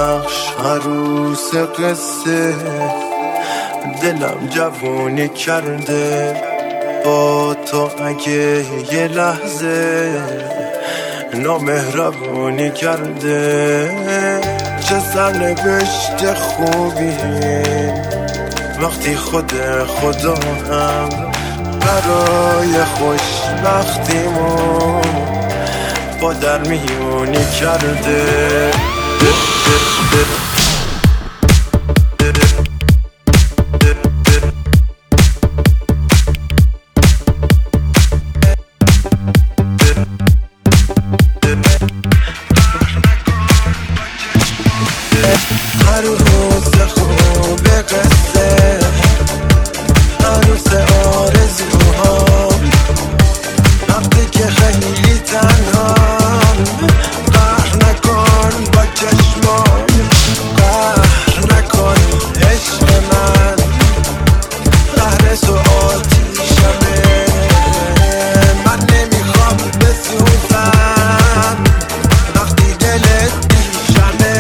ببخش عروس قصه، دلم جوونی کرده با تو. اگه یه لحظه نامهربونی کرده، چه سرنوشت خوبی وقتی خود خدا هم برای خوشبختیمون با در میونی کرده. عروس خوب قصه، عروس آرزوها، وقتی که خیلی تنهام، قهر نکن با چشمام، قهر نکن عشق من، قهر تو آتیشمه، من نمیخوام بسوزم وقتی دلت بیشمه.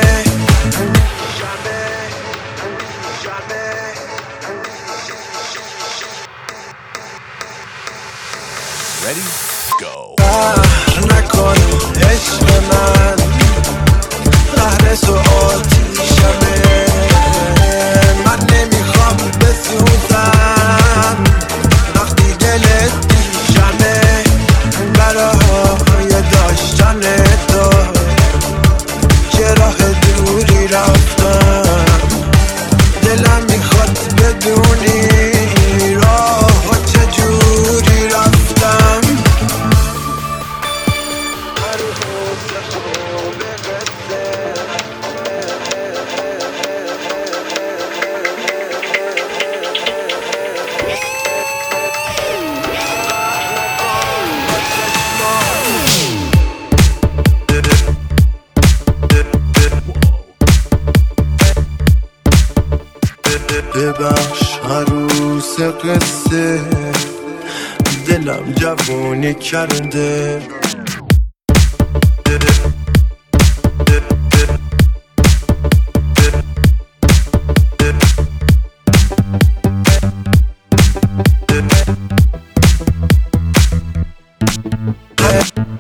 Ready? Go. قهر نکن عشق من، قهر تو آتیشمه، من نمیخوام بسوزم وقتی دلت بیشمه. برای داشتن تو چه راه دوری رفتم، دلم میخواد بدونی راه چجوری رفتم. ببخش عروس قصه، دلم جوونی کرده.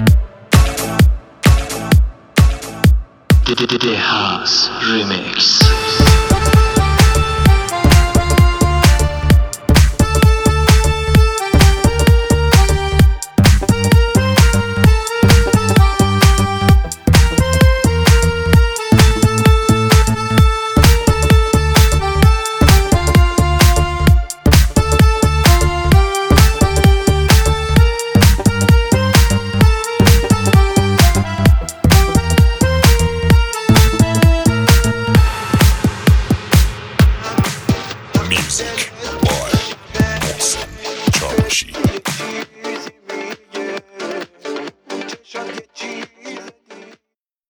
The House Remix.